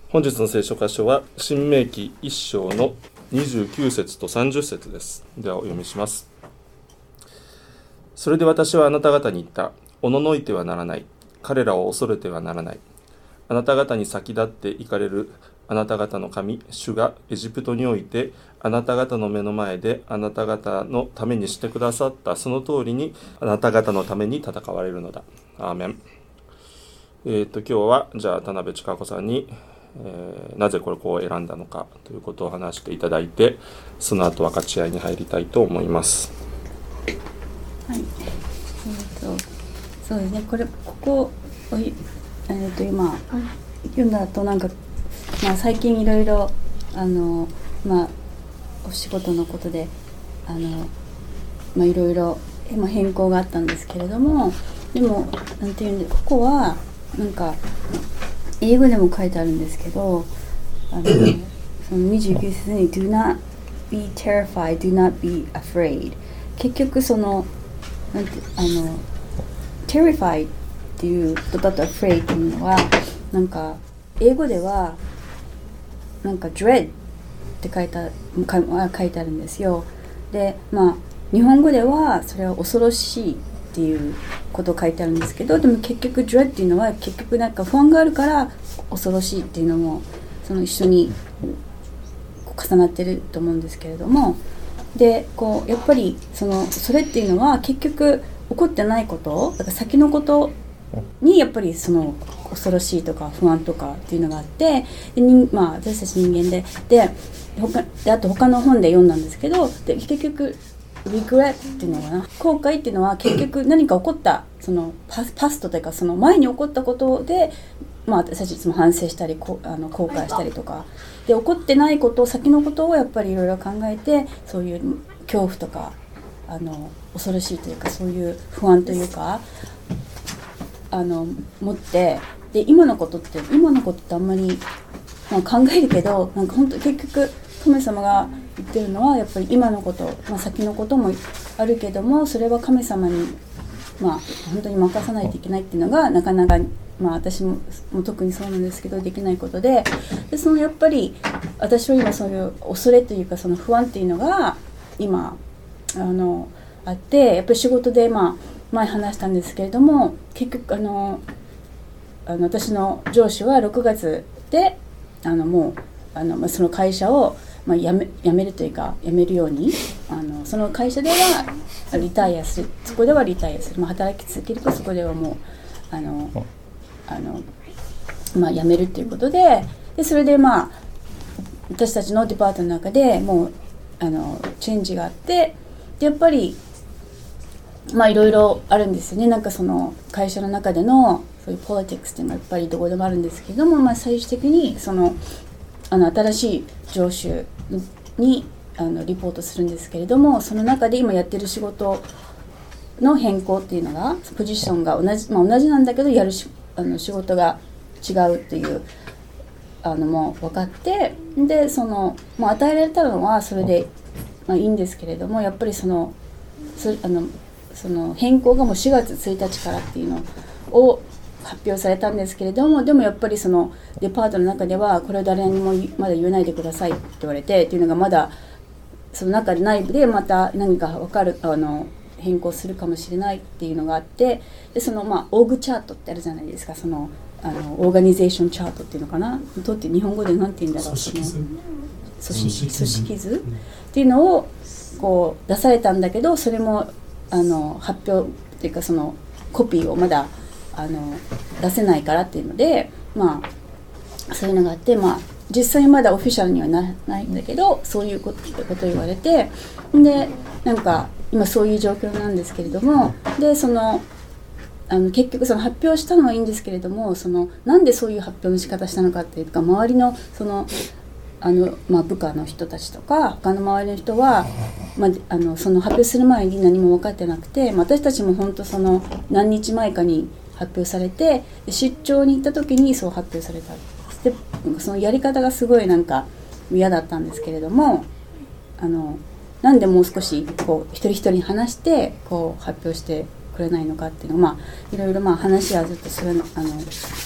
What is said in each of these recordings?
本日の聖書箇所は新明記1章の29節と30節です。ではお読みします。それで私はあなた方に言った。おののいてはならない。彼らを恐れてはならない。あなた方に先立って行かれるあなた方の神、主がエジプトにおいてあなた方の目の前であなた方のためにしてくださったその通りにあなた方のために戦われるのだ。アーメン。今日はじゃあ田辺千佳子さんになぜこれを選んだのかということを話していただいて、その後分かち合いに入りたいと思います。 はい、そうですね。ここ今読んだと最近いろいろお仕事のことでいろいろ変更があったんですけれども、でもここは英語でも書いてあるんですけど、その29節に Do not be terrified, do not be afraid。 結局terrified っていうことだと afraid っていうのは英語ではdread って書いてあるんですよ。で日本語ではそれは恐ろしいっていうことを書いてあるんですけど、でも結局 dread っていうのは結局不安があるから恐ろしいっていうのも一緒に重なってると思うんですけれども、でやっぱりそれっていうのは結局起こってないことだから先のことにやっぱり恐ろしいとか不安とかっていうのがあって、で私たち人間であと他の本で読んだんですけど、で結局regret っていうのかな、後悔っていうのは結局何か起こったパストというか前に起こったことで私たちいつも反省したり後悔したりとかで、起こってないこと先のことをやっぱりいろいろ考えて、そういう恐怖とか恐ろしいというかそういう不安というか持って、で今のことってあんまり考えるけど本当結局神様が言ってるのはやっぱり今のこと、先のこともあるけども、それは神様に本当に任さないといけないっていうのがなかなか私も特にそうなんですけどできないことで、やっぱり私は今そういう恐れというか不安っていうのが今あって、やっぱり仕事で前話したんですけれども、結局私の上司は6月でもうその会社を辞めるというか辞めるようにその会社ではリタイアする、そこではリタイアする、働き続けるとそこではもう辞めるということで、それで私たちのデパートの中でもうチェンジがあって、でやっぱりいろいろあるんですよね。会社の中でのそういうポリティクスっていうのはやっぱりどこでもあるんですけども、最終的に新しい上司にリポートするんですけれども、その中で今やってる仕事の変更っていうのがポジションが同じなんだけどやる仕事が違うっていうもう分かって、で与えられたのはそれでいいんですけれども、やっぱり変更がもう4月1日からっていうのを発表されたんですけれども、でもやっぱりデパートの中ではこれを誰にもまだ言わないでくださいって言われてっていうのがまだその中で内部でまた何か分かる変更するかもしれないっていうのがあって、でオーグチャートってあるじゃないですか、オーガニゼーションチャートっていうのかな、どうって日本語で何て言うんだろう、組織図っていうのを出されたんだけど、それも発表っていうかコピーをまだ出せないからっていうのでそういうのがあって、実際まだオフィシャルにはないんだけどそういうこと言われて、で今そういう状況なんですけれども、で結局発表したのはいいんですけれども、なんでそういう発表の仕方したのかっていうか、周りの部下の人たちとか他の周りの人は、その発表する前に何も分かってなくて、私たちも本当何日前かに発表されて、出張に行った時にそう発表された。でそのやり方がすごい嫌だったんですけれども、なんでもう少し一人一人話して発表してくれないのかっていうのをいろいろ話はずっとする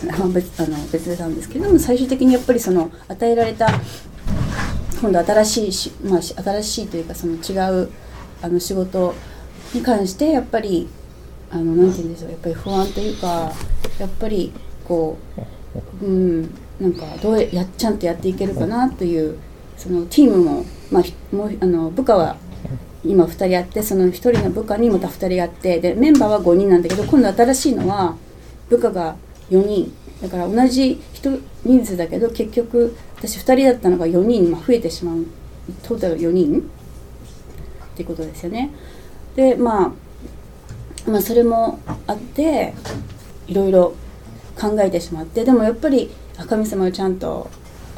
別なんですけども、最終的にやっぱりその与えられた今度新しい新しいというかその違う仕事に関してやっぱりなんて言うんでしょう、やっぱり不安というか、やっぱりこう、なんかちゃんとやっていけるかなという、そのチームも、部下は今2人あって、その1人の部下にまた2人あって、でメンバーは5人なんだけど、今度新しいのは部下が4人だから、同じ人数だけど結局私2人だったのが4人増えてしまう、トータル4人っていうことですよね。でそれもあっていろいろ考えてしまって、でもやっぱり神様をちゃんと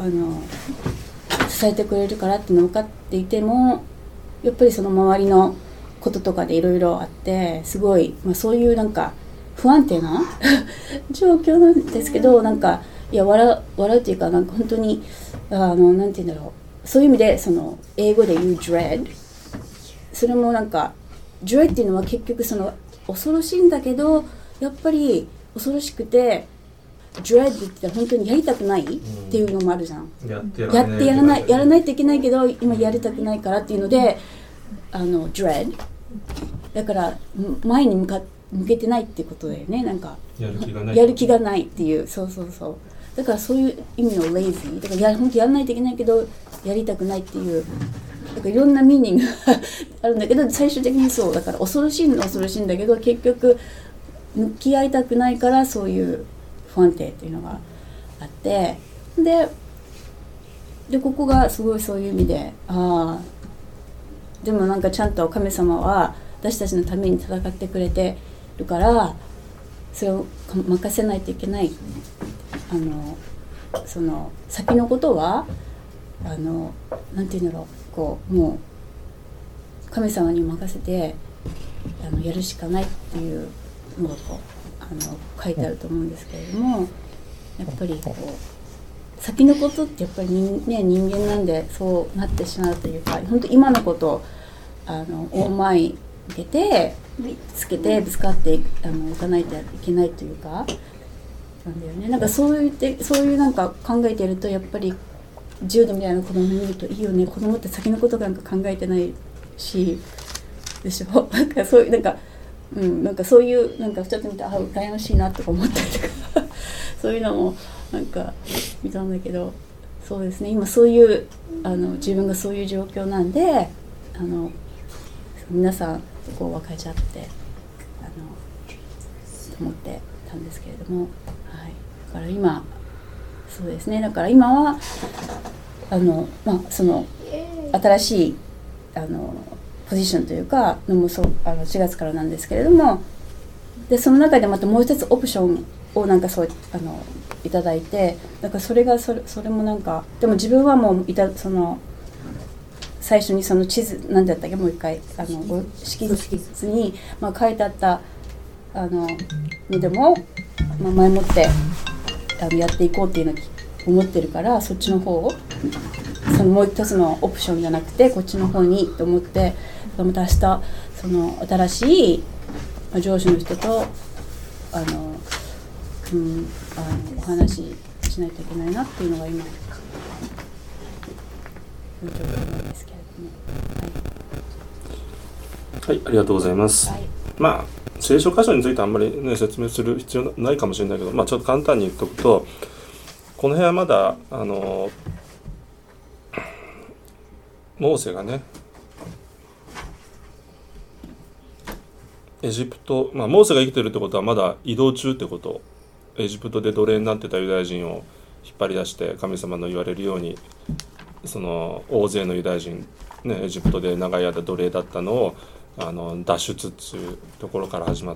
支えてくれるからっていうの分かっていても、やっぱりその周りのこととかでいろいろあって、すごい、そういうなんか不安定な状況なんですけど、なんか笑うっていうか、なんか本当になんて言うんだろう、そういう意味でその英語で言う dread、 それもなんか dread っていうのは結局その恐ろしいんだけど、やっぱり恐ろしくて dread って言ったら本当にやりたくないっていうのもあるじゃん。やらないといけないけど今やりたくないからっていうのでdread だから前に向けてないってことだよね。なんかやる気がないっていう、そうだからそういう意味の lazy だから本当やらないといけないけどやりたくないっていう、だからいろんなミーニングがあるんだけど、最終的にそうだから恐ろしいんだけど、結局向き合いたくないからそういう不安定っていうのがあって、でここがすごいそういう意味で、でもなんかちゃんと神様は私たちのために戦ってくれてるから、それを任せないといけない。その先のことはなんていうんだろう、こうもう神様に任せてやるしかないっていうのがこう書いてあると思うんですけれども、やっぱりこう先のことってやっぱり人間なんでそうなってしまうというか、本当今のことを大前に向けてぶつかっていかないといけないというかなんだよね。なんかそういうなんか考えてると、やっぱり10度みたいな子供見るといいよね。子供って先のことなんか考えてないしでしょ。なんかそういうなんかそういうなんかちょっと見て羨ましいなとか思ったりとかそういうのもなんか見たんだけど、そうですね、今そういう自分がそういう状況なんで皆さんとこう分かち合ってと思ってたんですけれども、だから今そうですね、だから今はその新しいポジションというかのも4月からなんですけれども、でその中でまたもう一つオプションをなんかそういただいて、だからそれもなんか、でも自分はもうその最初にその地図何だったっけ、もう一回式図に、書いてあったのでも、前もってやっていこうっていうのを思ってるから、そっちの方をそのもう一つのオプションじゃなくてこっちの方にと思って、また明日その新しい上司の人とお話ししないといけないなっていうのが今の状況なんですけれども、 はい、ありがとうございます。聖書箇所についてあんまり、説明する必要ないかもしれないけど、ちょっと簡単に言っておくと、この辺はまだモーセがねエジプト、モーセが生きてるってことはまだ移動中ってこと、エジプトで奴隷になってたユダヤ人を引っ張り出して神様の言われるようにその大勢のユダヤ人、エジプトで長い間奴隷だったのを脱出っていうところから始まって、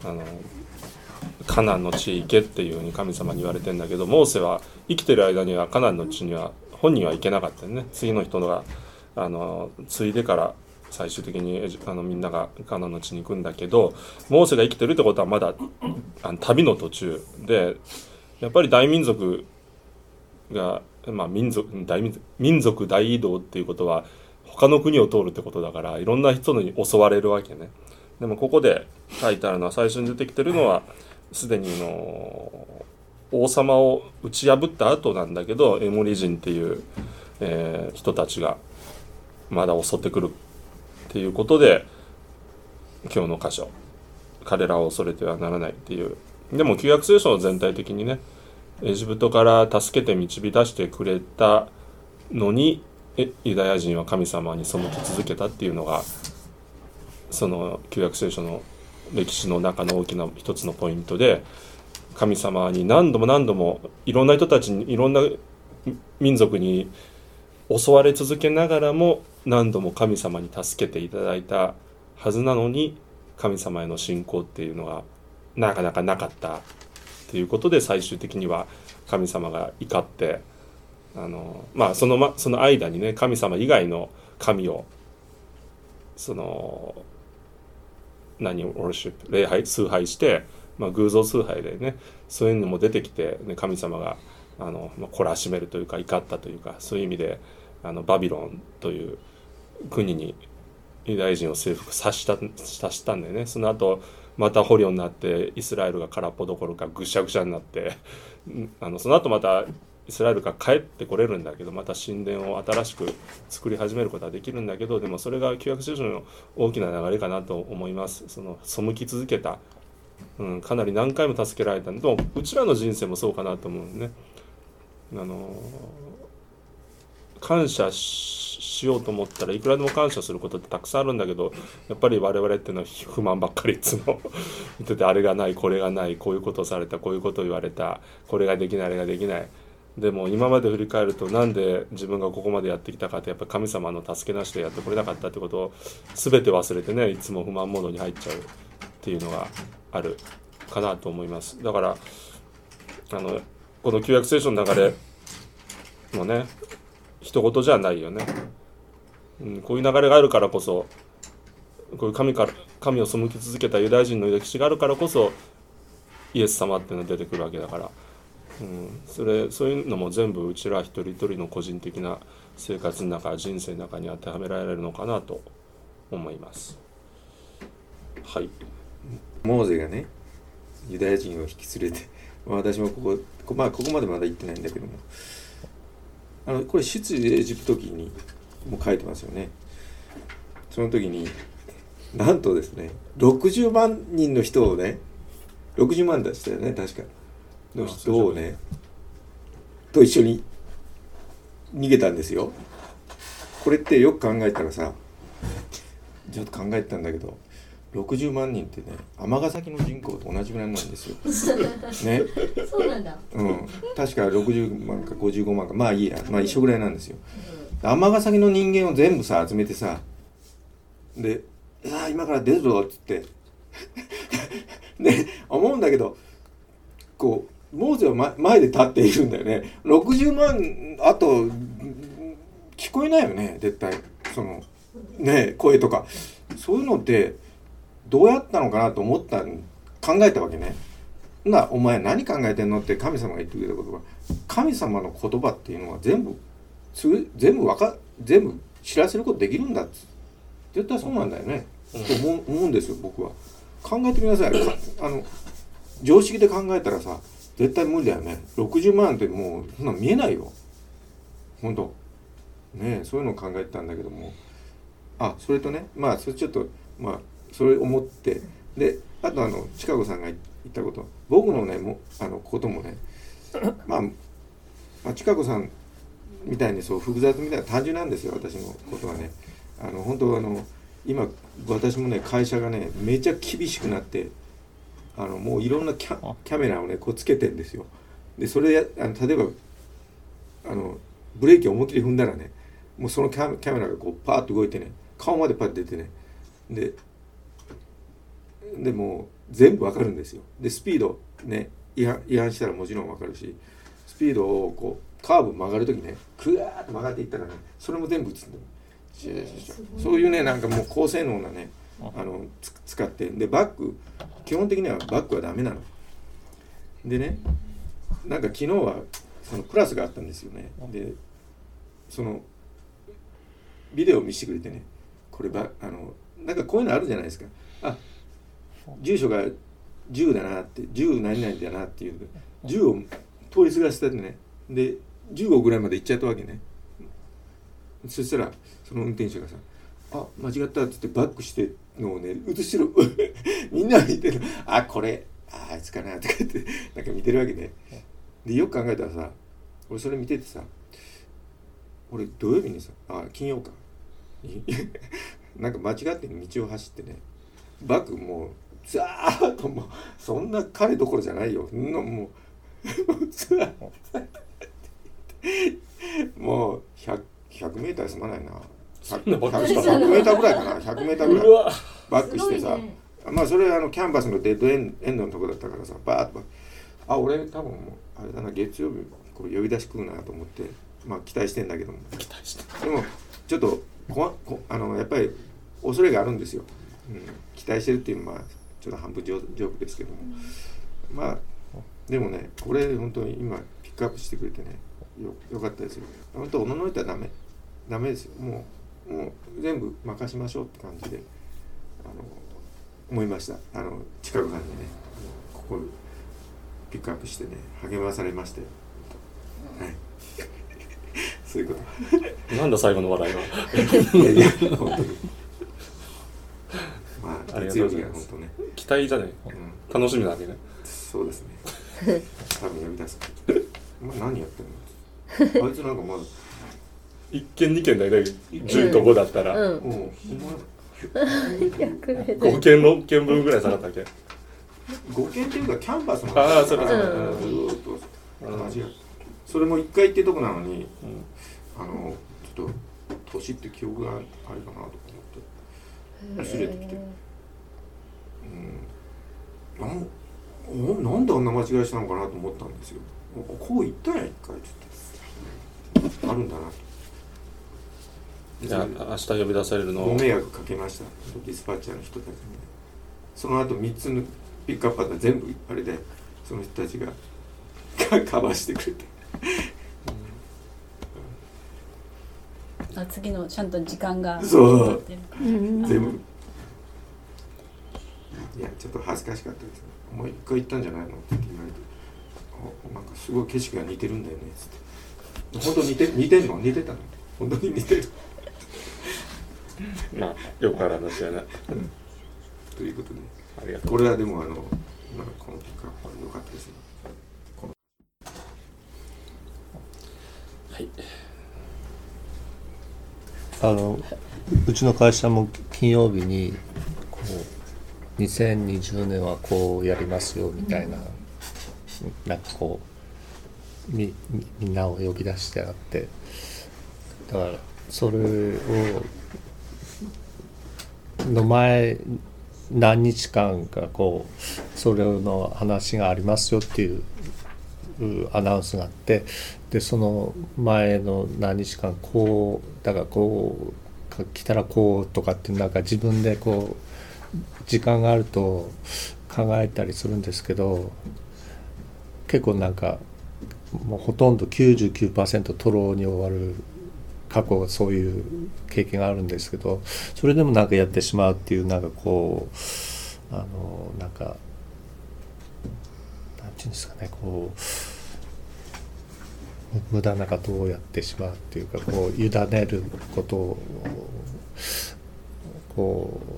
カナンの地へ行けっていうふうに神様に言われてるんだけど、モーセは生きてる間にはカナンの地には本人は行けなかったよね。次の人が継いでから最終的にみんながカナンの地に行くんだけど、モーセが生きてるってことはまだ旅の途中で、やっぱり大民族が、民族大移動っていうことは他の国を通るってことだから、いろんな人に襲われるわけね。でもここで書いてあるのは、最初に出てきてるのはすでに王様を打ち破った後なんだけど、エモリ人っていう、人たちがまだ襲ってくるっていうことで、今日の箇所、彼らを恐れてはならないっていう。でも旧約聖書の全体的にね、エジプトから助けて導き出してくれたのにユダヤ人は神様に背き続けたっていうのが、その旧約聖書の歴史の中の大きな一つのポイントで、神様に何度も何度もいろんな人たちに、いろんな民族に襲われ続けながらも何度も神様に助けていただいたはずなのに、神様への信仰っていうのがなかなかなかったっていうことで、最終的には神様が怒って、その間にね、神様以外の神を礼拝崇拝して、偶像崇拝でね、そういうのも出てきて、ね、神様が懲らしめるというか怒ったというか、そういう意味でバビロンという国にユダヤ人を征服させたんだよね。その後また捕虜になってイスラエルが空っぽどころかぐしゃぐしゃになってその後またイスラエルが帰ってこれるんだけど、また神殿を新しく作り始めることはできるんだけど、でもそれが旧約聖書の大きな流れかなと思います。その背き続けた、かなり何回も助けられた。でもうちらの人生もそうかなと思うね。感謝しようと思ったらいくらでも感謝することってたくさんあるんだけど、やっぱり我々っていうのは不満ばっかりいつも見てて、あれがないこれがない、こういうことをされた、こういうことを言われた、これができないあれができない。でも今まで振り返ると、なんで自分がここまでやってきたかって、やっぱり神様の助けなしでやってこれなかったってことを全て忘れてね、いつも不満モードに入っちゃうっていうのがあるかなと思います。だからこの旧約聖書の流れもね、一言じゃないよね。こういう流れがあるからこそ、こういう神を背き続けたユダヤ人の歴史があるからこそ、イエス様っていうのが出てくるわけだから、そういうのも全部うちら一人一人の個人的な生活の中、人生の中に当てはめられるのかなと思います。はい。 モーゼがね、ユダヤ人を引き連れて、私もここまでまだ行ってないんだけども、これ出エジプト記にも書いてますよね。その時になんとですね、60万人の人をね、60万でしたよね、確かの人をねと一緒に逃げたんですよ。これってよく考えたらさ、ちょっと考えてたんだけど、60万人ってね、尼崎の人口と同じぐらいなんですよ。ね。 そうなんだ。 確か60万か55万か、まあいいや、一緒ぐらいなんですよ。尼崎の人間を全部さ集めてさ、で、今から出るぞっつってね、思うんだけど、こうモーゼは前で立っているんだよね。60万あと聞こえないよね、絶対。そのね、声とかそういうのってどうやったのかなと考えたわけね。お前何考えてんのって神様が言ってくれたことが、神様の言葉っていうのは全部知らせることできるんだって、絶対そうなんだよね、と思うんですよ。僕は考えてみなさい。常識で考えたらさ、絶対無理だよね。60万ってもうそんな見えないよ、本当ね。そういうのを考えてたんだけども、それとね、それちょっとそれ思って、で、あと千佳子さんが言ったこと、僕のねこともね、千佳子さんみたいにそう複雑みたいな単純なんですよ、私のことはね。本当今私もね、会社がねめちゃ厳しくなって、もういろんなキャメラをねこうつけてんですよ。でそれ例えばブレーキを思いっきり踏んだらね、もうそのキャメラがこうパーッと動いてね、顔までパッと出てね、でもう全部わかるんですよ。でスピードね、違反したらもちろんわかるし、スピードをこうカーブ曲がるときね、クワーッと曲がっていったらね、それも全部映ってる。そういうね、なんかもう高性能なね使って、で基本的にはバックはダメなのでね、なんか昨日はそのクラスがあったんですよね。でそのビデオを見せてくれてね、これなんかこういうのあるじゃないですか。住所が10だなって、10何々だなっていう、 銃を通り過ごしたってね、で15ぐらいまで行っちゃったわけね。そしたらその運転手がさ、あ、間違ったって言ってバックしてのをね映してるみんな見てる、あ、これあいつかなとか言ってなんか見てるわけね。でよく考えたらさ、俺それ見ててさ、俺土曜日にさ、金曜かなんか間違って道を走ってね、バックもうザーッと、もうそんな彼どころじゃないよ、もうザーッもう100メーター済まないな、100メーターぐらいかな、100メーターぐらいバックしてさ、まあそれキャンバスのデッドエンドのとこだったからさ、バーッと、俺多分もうあれだな、月曜日これ呼び出し来るなと思って、まあ期待してんだけども、でもちょっとやっぱり恐れがあるんですよ、期待してるっていうのはちょっと半分ジョークですけども、まあでもね、これ本当に今ピックアップしてくれてね、よかったですよ。本当おののいたらダメですよ。もう全部任しましょうって感じで思いました。近くさんにね、ここピックアップしてね、励まされまして、はい、そういうこと。 なんだ最後の笑いは。 いや本当に。まあ月曜日が本当ね。 期待じゃない。楽しみなわけね。 そうですね。多分呼び出す。お前何やってんの？あいつなんかまだ 1件2件だよね、10と5だったら、 逆で 5件6件分ぐらい下がったわけ。 5件っていうかキャンバスのあ、そうかそうか、 ずーっと同じやそれも1回ってとこなのに、ちょっと年って記憶があれかなと思って忘れてきて、なんであんな間違いしたのかなと思ったんですよ。こう言ったんや1回ってあるんだなと。 じゃあ明日呼び出されるのをご迷惑かけました、ディスパッチャーの人たちに。その後3つのピックアップあったら全部あれでその人たちがカバーしてくれて次のちゃんと時間がそう全部いやちょっと恥ずかしかったですね。もう1回行ったんじゃないのって言われて、なんかすごい景色が似てるんだよねっつって、本当に似てんの？似てたの？本当に似てるまあよくある話やなということで、 ありがとう。 これはでも今のこのピックアップは良かったですね。 はい、 うちの会社も金曜日にこう2020年はこうやりますよみたいな、なんかこうみんなを呼び出してあって、だからそれをの前何日間かこうそれの話がありますよっていうアナウンスがあって、でその前の何日間こうだからこう来たらこうとかってなんか自分でこう時間があると考えたりするんですけど、結構なんかもうほとんど 99% トロに終わる過去そういう経験があるんですけど、それでもなんかやってしまうっていうなんかこうなんかなんていうんですかね、こう無駄なことをやってしまうっていうか、こう委ねることをこう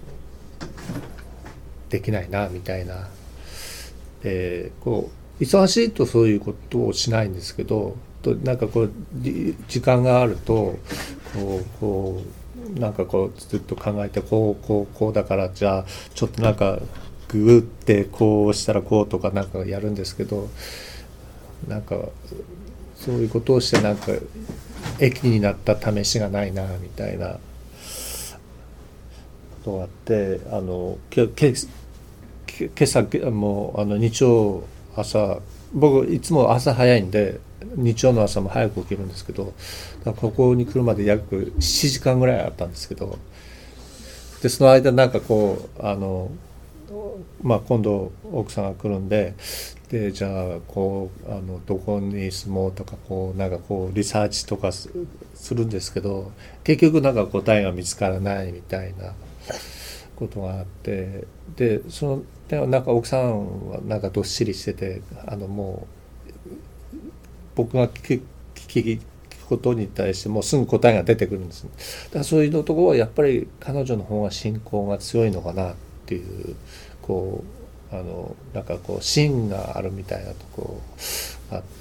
できないなみたいな、こう忙しいとそういうことをしないんですけど、なんかこう時間があるとこうなんかこうずっと考えてこうだからじゃあちょっとなんかグってこうしたらこうとかなんかやるんですけど、なんかそういうことをしてなんか益になった試しがないなみたいなことがあって、今朝も日曜朝、僕いつも朝早いんで日曜の朝も早く起きるんですけど、ここに来るまで約7時間ぐらいあったんですけど、でその間なんかこう今度奥さんが来るんで、じゃあこうどこに住もうとかこうなんかこうリサーチとかするんですけど、結局なんか答えが見つからないみたいなことがあって、でそのでなんか奥さんはなんかどっしりしてて、もう僕が聞くことに対してもうすぐ答えが出てくるんですね。だからそういうところはやっぱり彼女の方が信仰が強いのかなっていう、こうなんかこう芯があるみたいなところがあって、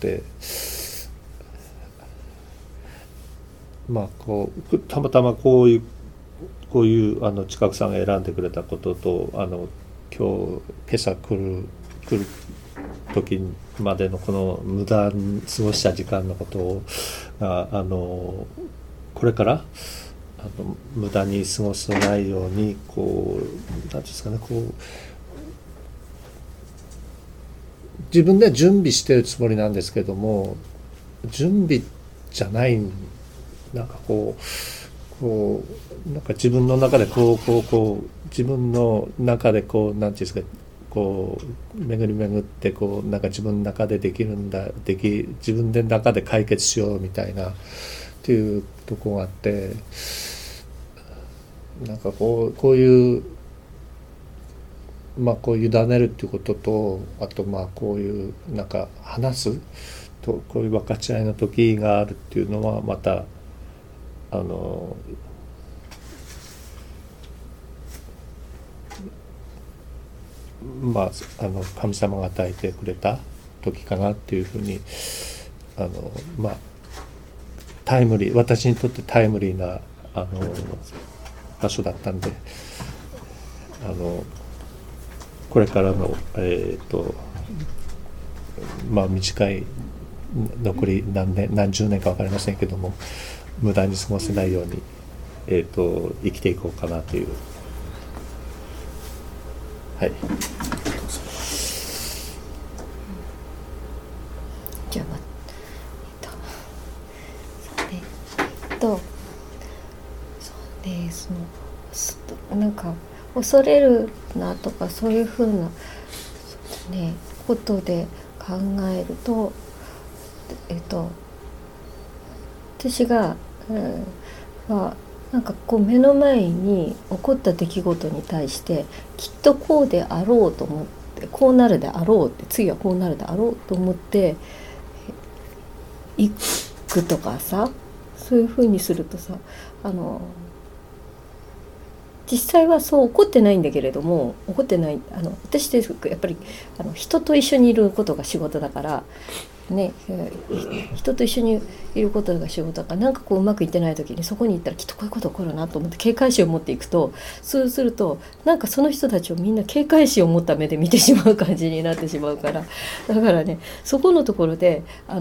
まあこうたまたまこういう近くさんが選んでくれたことと、今朝来る時までのこの無駄に過ごした時間のことをこれから無駄に過ごさないように、こう何ていうんですかね、こう自分では準備してるつもりなんですけども、準備じゃない、なんかこうなんか自分の中でこう自分の中でこう何ていうんですか、こう巡り巡ってこうなんか自分の中でできるんだ、自分で中で解決しようみたいなっていうとこがあって、なんかこういうまあこう委ねるっていうことと、あとまあこういうなんか話すと、こういう分かち合いの時があるっていうのはまたまあ神様が与えてくれた時かなっていうふうにまあタイムリー、私にとってタイムリーな場所だったんで、これからのまあ短い残り何十年か分かりませんけども、無駄に過ごせないように生きていこうかなという。はい。 じゃあそうで、なんか恐れるなとかそういうふうなねことで考えると、私が、なんかこう目の前に起こった出来事に対してきっとこうであろうと思って、こうなるであろうって、次はこうなるであろうと思っていくとかさ、そういうふうにするとさ、実際はそう起こってないんだけれども、起こってない、私ってやっぱり人と一緒にいることが仕事だからね、人と一緒にいることが仕事だから、なんかこううまくいってない時にそこに行ったらきっとこういうこと起こるなと思って警戒心を持っていくと、そうするとなんかその人たちをみんな警戒心を持った目で見てしまう感じになってしまうから、だからね、そこのところでそ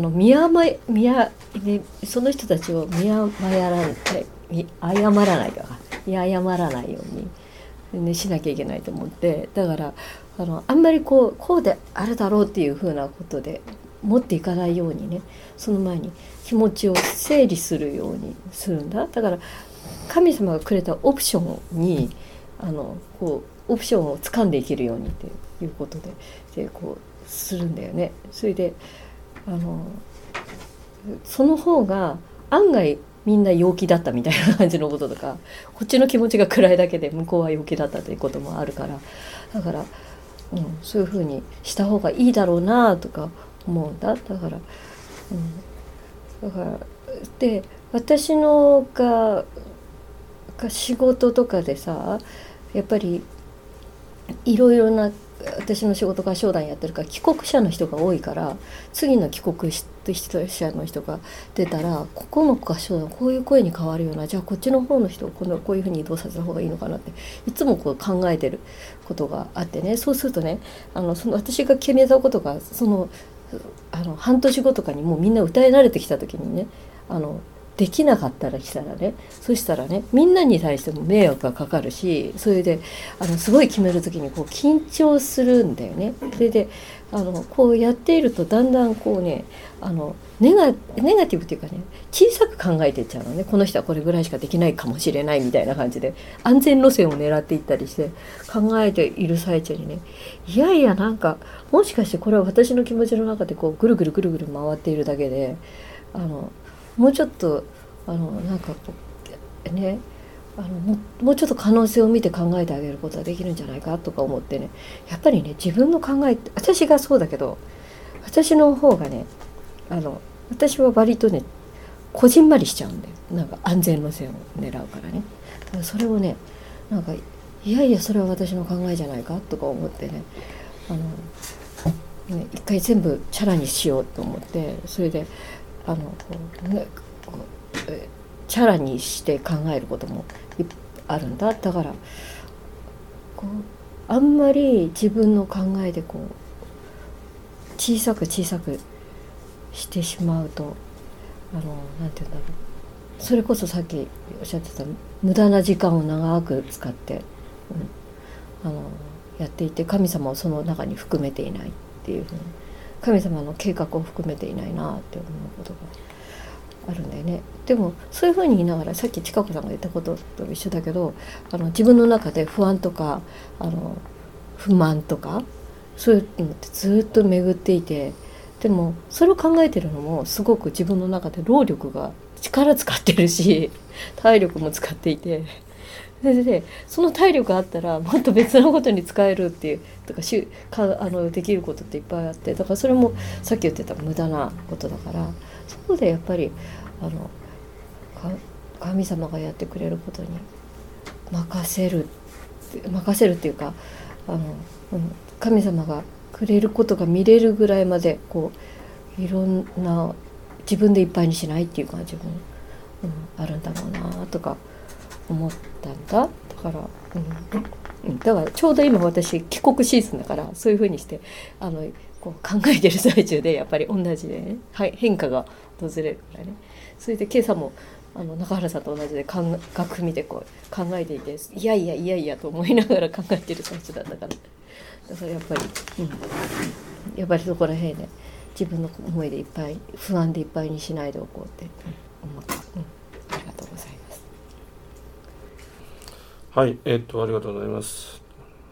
の人たちを見誤らないように、ね、しなきゃいけないと思って、だからあんまりこうであるだろうっていうふうなことで持っていかないようにね、その前に気持ちを整理するようにするんだ。だから神様がくれたオプションにこうオプションを掴んでいけるようにっていうことでこうするんだよね。それでその方が案外みんな陽気だったみたいな感じのこととか、こっちの気持ちが暗いだけで向こうは陽気だったということもあるから、だから、そういうふうにした方がいいだろうなとか思うんだ。だからで、私のが仕事とかでさ、やっぱりいろいろな、私の仕事が商談やってるから帰国者の人が多いから、次の帰国者の人が出たら、ここの箇所こういう声に変わるような、じゃあこっちの方の人をこういうふうに移動させた方がいいのかなっていつもこう考えてることがあってね。そうするとね、その私が決めたことが半年後とかにもうみんな歌い慣れてきた時にね、できなかったらしたらね、そしたらね、みんなに対しても迷惑がかかるし、それですごい決める時にこう緊張するんだよね。それでこうやっているとだんだんこうね、ネガティブっていうかね、小さく考えていっちゃうのね。この人はこれぐらいしかできないかもしれないみたいな感じで安全路線を狙っていったりして考えている最中にね、いやいや、なんかもしかしてこれは私の気持ちの中でこうぐるぐるぐるぐる回っているだけで、もうちょっとなんかこうね、 もうちょっと可能性を見て考えてあげることができるんじゃないかとか思ってね、やっぱりね自分の考えって、私がそうだけど私の方がね私は割とねこじんまりしちゃうんだよ。なんか安全路線を狙うからね。だからそれをねなんかいやいやそれは私の考えじゃないかとか思ってね一回全部チャラにしようと思って、それでこうチャラにして考えることもあるんだ。だからこうあんまり自分の考えでこう小さくしてしまうとなんていうんだろう、それこそさっきおっしゃってた無駄な時間を長く使って、やっていて神様をその中に含めていないっていうふうに、神様の計画を含めていないなって思うことがあるんだよね。でもそういうふうに言いながら、さっき千佳子さんが言ったことと一緒だけど、自分の中で不安とか不満とかそういうのってずっと巡っていて、でもそれを考えてるのもすごく自分の中で労力が力使ってるし体力も使っていて、でその体力あったらもっと別のことに使えるっていうとかできることっていっぱいあって、だからそれもさっき言ってた無駄なことだから、そこでやっぱり神様がやってくれることに任せるっていうか神様がくれることが見れるぐらいまでこういろんな自分でいっぱいにしないっていう感じも、あるんだろうなとか思ったんだ。だからちょうど今私帰国シーズンだから、そういうふうにしてこう考えてる最中でやっぱり同じでね、変化が訪れるからね。それで今朝も中原さんと同じで楽譜見てこう考えていて、いやいやと思いながら考えてる最中だったから、だからやっぱり、やっぱりそこら辺で自分の思いでいっぱい不安でいっぱいにしないでおこうって思った。ありがとうございます。 はい、ありがとうございます。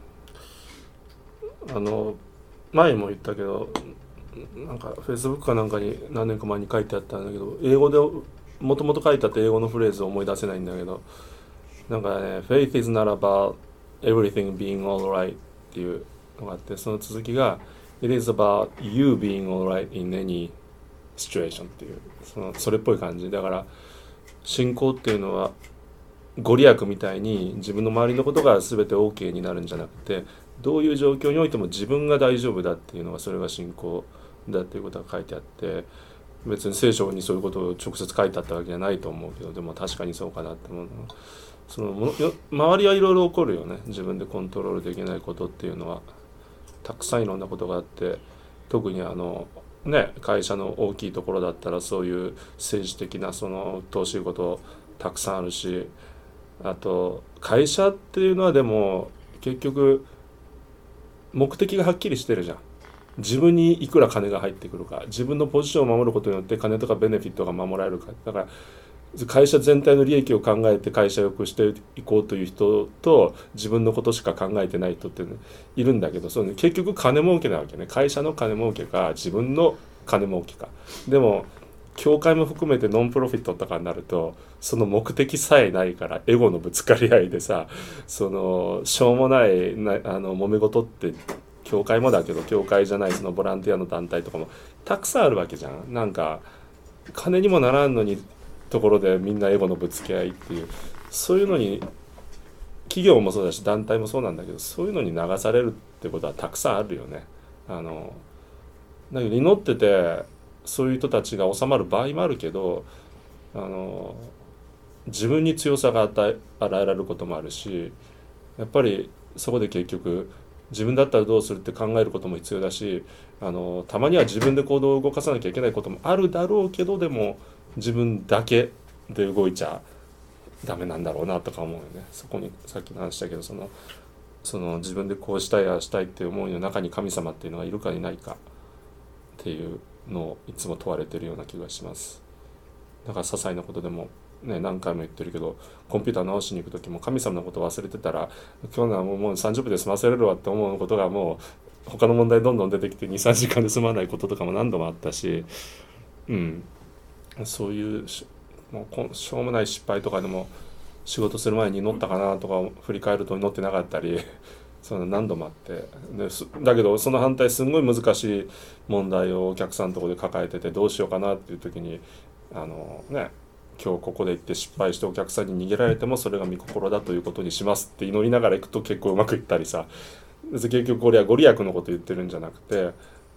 前も言ったけど、なんか Facebook かなんかに何年か前に書いてあったんだけど、英語でもともと書いてあった英語のフレーズを思い出せないんだけど、なんかね Faith is not about everything being alright っていうのがあって、その続きが It is about you being alright in any situation っていうそれっぽい感じだから、信仰っていうのはご利益みたいに自分の周りのことが全て OK になるんじゃなくて、どういう状況においても自分が大丈夫だっていうのが、それが信仰だっていうことが書いてあって、別に聖書にそういうことを直接書いてあったわけじゃないと思うけど、でも確かにそうかなって思うのは、周りはいろいろ起こるよね。自分でコントロールできないことっていうのはたくさんいろんなことがあって、特に会社の大きいところだったらそういう政治的な投資ことたくさんあるし、あと会社っていうのはでも結局目的がはっきりしてるじゃん。自分にいくら金が入ってくるか、自分のポジションを守ることによって金とかベネフィットが守られるか。だから会社全体の利益を考えて会社を良くしていこうという人と、自分のことしか考えてない人っているんだけど、結局金儲けなわけね。会社の金儲けか自分の金儲けか。でも教会も含めてノンプロフィットとかになると、その目的さえないからエゴのぶつかり合いでさ、しょうもない揉め事って教会もだけど、教会じゃないボランティアの団体とかもたくさんあるわけじゃん。なんか金にもならんのにところでみんなエゴのぶつけ合いっていう、そういうのに企業もそうだし団体もそうなんだけど、そういうのに流されるってことはたくさんあるよね。だけど祈っててそういう人たちが収まる場合もあるけど、自分に強さが与えられることもあるし、やっぱりそこで結局自分だったらどうするって考えることも必要だし、たまには自分で行動を動かさなきゃいけないこともあるだろうけど、でも自分だけで動いちゃダメなんだろうなとか思うよね。そこにさっきの話したけど、自分でこうしたいああしたいって思いの中に神様っていうのがいるかいないかっていうのをいつも問われてるような気がします。だから些細なことでもね、何回も言ってるけど、コンピューター直しに行く時も神様のことを忘れてたら、今日のはもう30分で済ませれるわって思うことが、もう他の問題どんどん出てきて 2,3 時間で済まないこととかも何度もあったし、そういうもうしょうもない失敗とかでも仕事する前に祈ったかなとか振り返ると祈ってなかったりその何度もあってだけどその反対すんごい難しい問題をお客さんのところで抱えててどうしようかなっていう時に今日ここで行って失敗してお客さんに逃げられてもそれが御心だということにしますって祈りながら行くと結構うまくいったりさ、結局これはご利益のこと言ってるんじゃなくて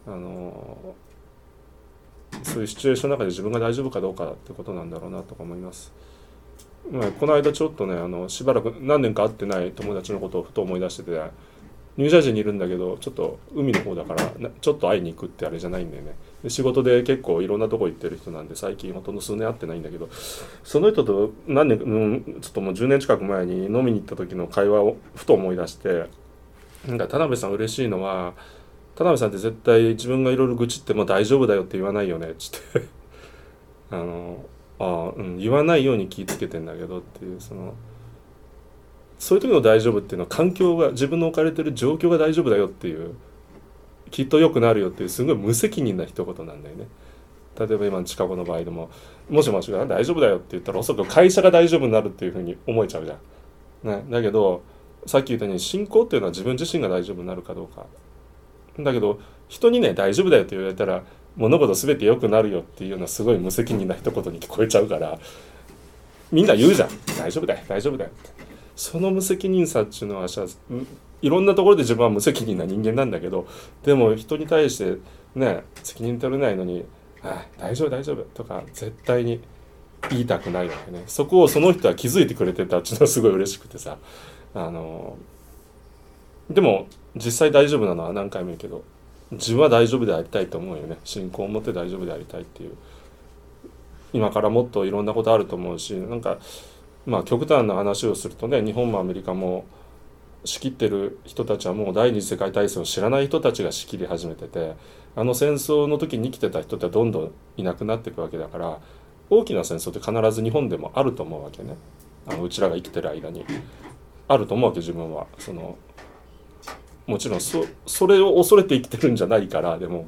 そういうシチュエーションの中で自分が大丈夫かどうかってことなんだろうなとか思います。この間ちょっとねしばらく何年か会ってない友達のことをふと思い出してて、ニュージャージーにいるんだけどちょっと海の方だからちょっと会いに行くってあれじゃないんだよね。で仕事で結構いろんなとこ行ってる人なんで最近ほとんど数年会ってないんだけど、その人と何年ちょっともう10年近く前に飲みに行った時の会話をふと思い出して、なんか田辺さん嬉しいのは田辺さんって絶対自分がいろいろ愚痴っても大丈夫だよって言わないよねっつって言わないように気ぃつけてんだけどっていう、そういう時の大丈夫っていうのは環境が自分の置かれてる状況が大丈夫だよっていう、きっと良くなるよっていうすごい無責任な一言なんだよね。例えば今の近子の場合でももしもしが大丈夫だよって言ったらおそらく会社が大丈夫になるっていうふうに思えちゃうじゃん、ね、だけどさっき言ったように信仰っていうのは自分自身が大丈夫になるかどうかだけど、人にね大丈夫だよって言われたら物事全て良くなるよっていうようなすごい無責任な一言に聞こえちゃうから、みんな言うじゃん大丈夫だよ大丈夫だよって。その無責任さっていうのはいろんなところで自分は無責任な人間なんだけど、でも人に対してね責任取れないのに大丈夫大丈夫とか絶対に言いたくないわけね。そこをその人は気づいてくれてたっていうのはすごい嬉しくてさ、でも実際大丈夫なのは何回も言うけど自分は大丈夫でありたいと思うよね。信仰を持って大丈夫でありたいっていう。今からもっといろんなことあると思うし、なんか極端な話をするとね、日本もアメリカも仕切ってる人たちはもう第二次世界大戦を知らない人たちが仕切り始めてて、戦争の時に生きてた人ってどんどんいなくなっていくわけだから、大きな戦争って必ず日本でもあると思うわけね。うちらが生きてる間にあると思うわけ。自分はもちろんそれを恐れて生きてるんじゃないから、でも、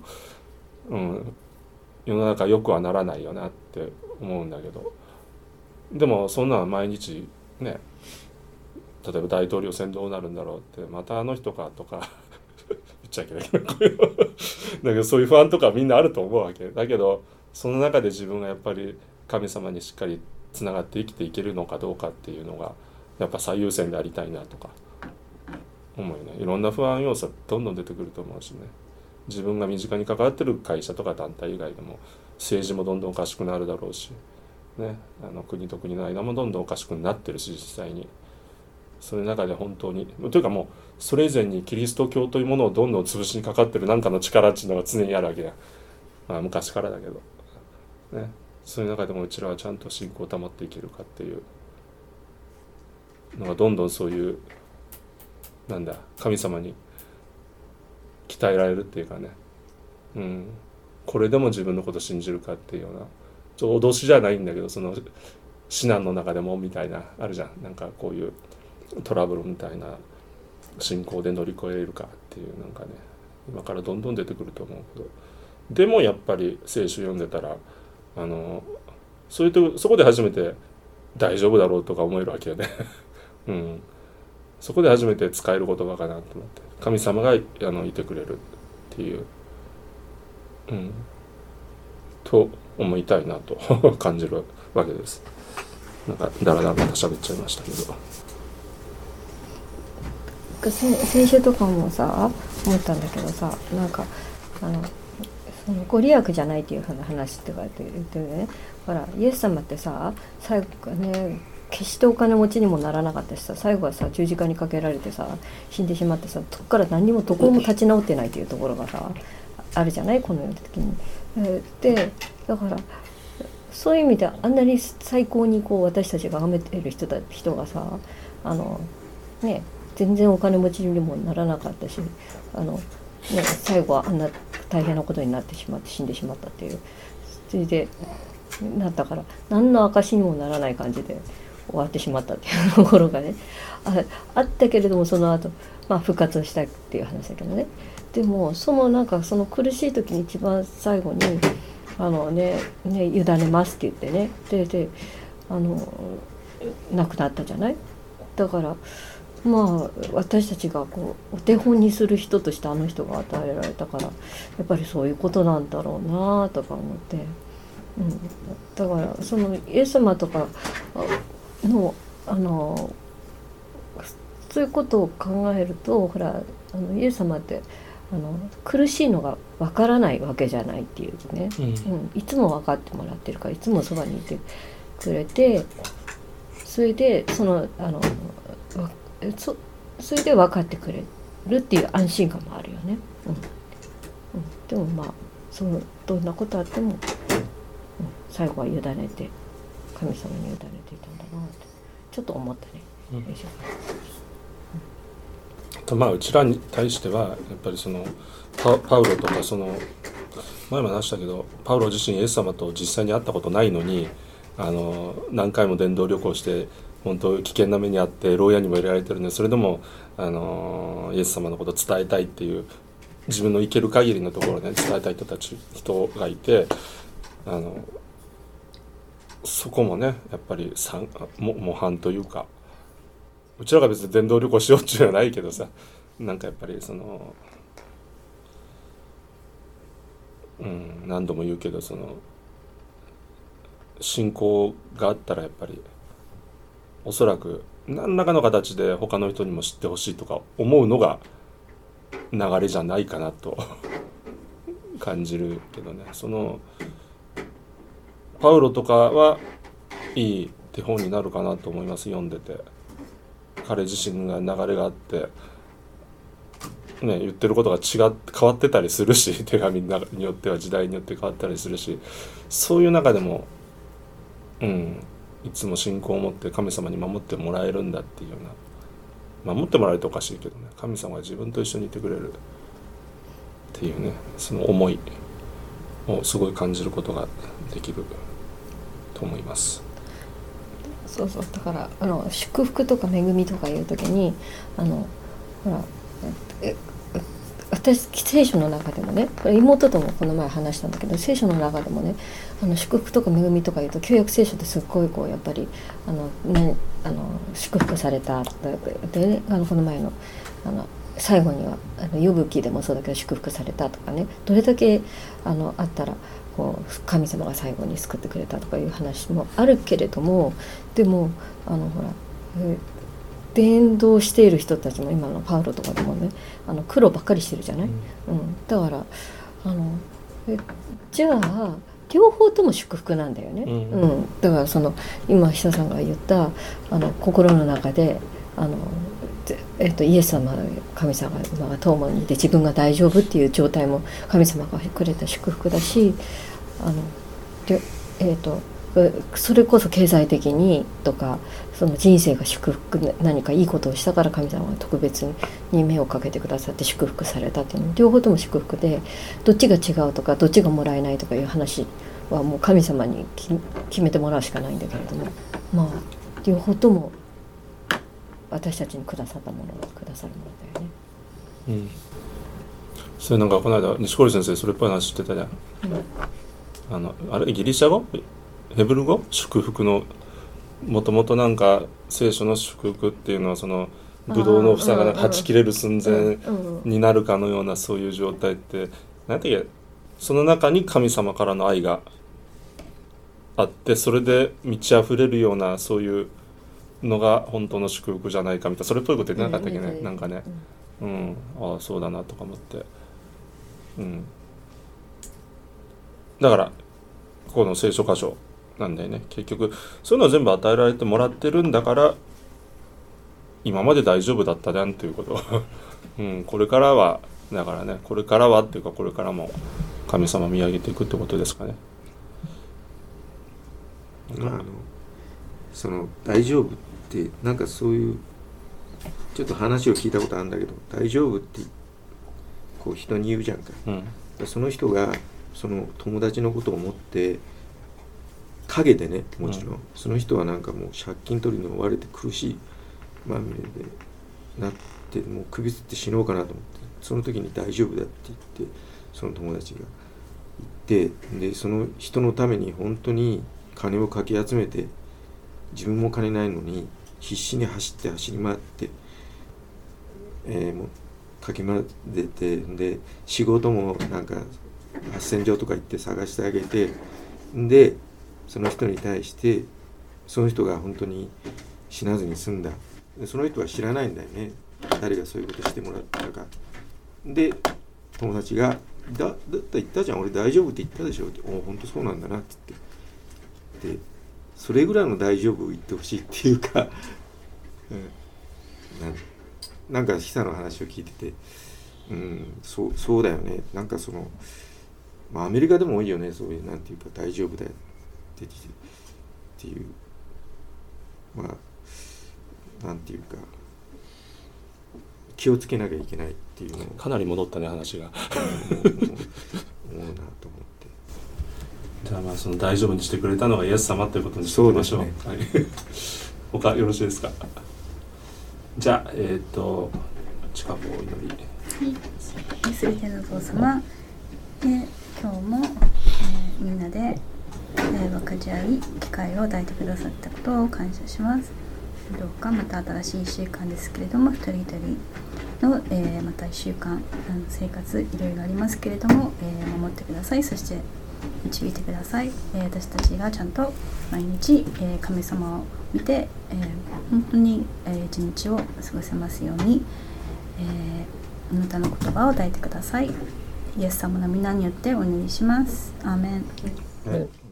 世の中良くはならないよなって思うんだけど、でもそんなの毎日ね、例えば大統領選どうなるんだろうって、またあの人かとか言っちゃいけないけどだけどそういう不安とかみんなあると思うわけだけど、その中で自分がやっぱり神様にしっかりつながって生きていけるのかどうかっていうのがやっぱ最優先でありたいなとか思うよね。いろんな不安要素どんどん出てくると思うしね。自分が身近に関わってる会社とか団体以外でも政治もどんどんおかしくなるだろうしね、国と国の間もどんどんおかしくなってるし、実際にその中で本当にというかもうそれ以前にキリスト教というものをどんどん潰しにかかってる何かの力っていうのが常にあるわけだ。昔からだけどね。そういう中でもうちらはちゃんと信仰を保っていけるかっていうのがどんどんそういう神様に鍛えられるっていうかね、これでも自分のことを信じるかっていうような脅しじゃないんだけど、その指南の中でもみたいなあるじゃん。なんかこういうトラブルみたいな信仰で乗り越えれるかっていうなんかね、今からどんどん出てくると思うけど、でもやっぱり聖書読んでたらそこで初めて大丈夫だろうとか思えるわけよねそこで初めて使える言葉かなと思って、神様がいてくれるっていう、と思いたいなと感じるわけです。なんかだらだらまた喋っちゃいましたけど、 先週とかもさ思ったんだけどさ、なんかそのご利益じゃないっていう話とかって言ってるね。ほらイエス様ってさ最後ね決してお金持ちにもならなかったしさ、最後はさ十字架にかけられてさ死んでしまってさ、そこから何にもどこも立ち直ってないっていうところがさあるじゃない、この時に。でだからそういう意味であんなに最高にこう私たちが崇めている人がさ全然お金持ちにもならなかったし最後はあんな大変なことになってしまって死んでしまったっていう、それでなったから何の証にもならない感じで終わってしまったっていうところがねあったけれども、その後復活をしたっていう話だけどね。でもその苦しい時に一番最後に委ねますって言ってね、で亡くなったじゃない。だからまあ私たちがこうお手本にする人としてあの人が与えられたから、やっぱりそういうことなんだろうなとか思って、だからそのイエス様とかのそういうことを考えると、ほらイエス様って苦しいのがわからないわけじゃないっていうね、いつも分かってもらってるから、いつもそばにいてくれて、それでそれで分かってくれるっていう安心感もあるよね。でもまあどんなことあっても、最後は委ねて神様に委ねていたんだなってちょっと思ったね。 まあうちらに対してはやっぱりそのパウロとか、その前も話したけど、パウロ自身イエス様と実際に会ったことないのに何回も伝道旅行して本当危険な目にあって牢屋にも入れられてるんで、それでもイエス様のことを伝えたいっていう、自分の行ける限りのところで、伝えたい人がいて、そこもねやっぱり模範というか、うちらが別に伝道旅行しようっていうのはないけどさ、なんかやっぱりその何度も言うけど、その信仰があったらやっぱりおそらく何らかの形で他の人にも知ってほしいとか思うのが流れじゃないかなと感じるけどね。そのパウロとかはいい手本になるかなと思います。読んでて彼自身が流れがあって、ね、言ってることが変わってたりするし、手紙によっては時代によって変わったりするし、そういう中でもいつも信仰を持って神様に守ってもらえるんだっていうような、守ってもらえるとおかしいけどね、神様が自分と一緒にいてくれるっていうね、その思いをすごい感じることができると思います。 そうだから祝福とか恵みとかいう時にほら私聖書の中でもね、これ妹ともこの前話したんだけど、聖書の中でもね祝福とか恵みとかいうと、旧約聖書ってすっごいこうやっぱり祝福されたで、ね、この前の最後には呼ぶ記でもそうだけど祝福されたとかね、どれだけあったらこう神様が最後に救ってくれたとかいう話もあるけれども、でもほら伝道している人たちも今のパウロとかでもね苦労ばっかりしてるじゃない、だからじゃあ両方とも祝福なんだよね、だからその今久さんが言った心の中でイエス様神様が共にいて自分が大丈夫っていう状態も神様がくれた祝福だし、それこそ経済的にとかその人生が祝福、何かいいことをしたから神様が特別に目をかけてくださって祝福されたっていうの両方とも祝福で、どっちが違うとかどっちがもらえないとかいう話はもう神様に決めてもらうしかないんだけれども、まあ両方とも私たちにくださったものがくださるものだよね。 それなんかこの間西堀先生それっぽい話してたじゃん。あれギリシャ語ヘブル語祝福のもともとなんか聖書の祝福っていうのはそのブドウの房がはち切れる寸前になるかのようなそういう状態って何て言う、その中に神様からの愛があってそれで満ち溢れるようなそういうのが本当の祝福じゃないかみたいな、それっぽいこと言ってなかったっけね、なんかね、ああそうだなとか思って、だからここの聖書箇所なんだよね。結局そういうのは全部与えられてもらってるんだから今まで大丈夫だったじゃんということこれからはだからね、これからはっていうかこれからも神様見上げていくってことですかね。 その大丈夫ってなんかそういうちょっと話を聞いたことあるんだけど、大丈夫ってこう人に言うじゃんか、その人がその友達のことを思って陰でね、もちろん、その人はなんかもう借金取りに追われて苦しいまみれでなってもう首つって死のうかなと思って、その時に大丈夫だって言ってその友達が言って、でその人のために本当に金をかき集めて自分も金ないのに必死に走り回って、もう駆け回ってで仕事もなんか斡旋所とか行って探してあげて、でその人に対してその人が本当に死なずに済んだ。でその人は知らないんだよね、誰がそういうことしてもらったか。で友達がだって言ったじゃん、俺大丈夫って言ったでしょって、お本当そうなんだなって言って、でそれぐらいの大丈夫を言ってほしいっていうか、なんか久の話を聞いてて、そうだよね。なんかその、アメリカでも多いよね、そういうなんていうか大丈夫だよっていう、なんていうか気をつけなきゃいけないっていうのをかなり戻ったね話が思うなと思って。 じゃあその大丈夫にしてくれたのがイエス様ということにしておきましょう。 そうですね。 はい、他よろしいですか。じゃあ近くお祈り。 すべてのお父様、今日も、みんなで、分かち合い機会を与えてくださったことを感謝します。どうかまた新しい1週間ですけれども、一人一人の、また1週間生活いろいろありますけれども、守ってください。そして導いてください。私たちがちゃんと毎日、神様を見て、本当に、一日を過ごせますように、あなたの言葉を与えてください。イエス様の皆によってお祈りします。アーメン。 はい。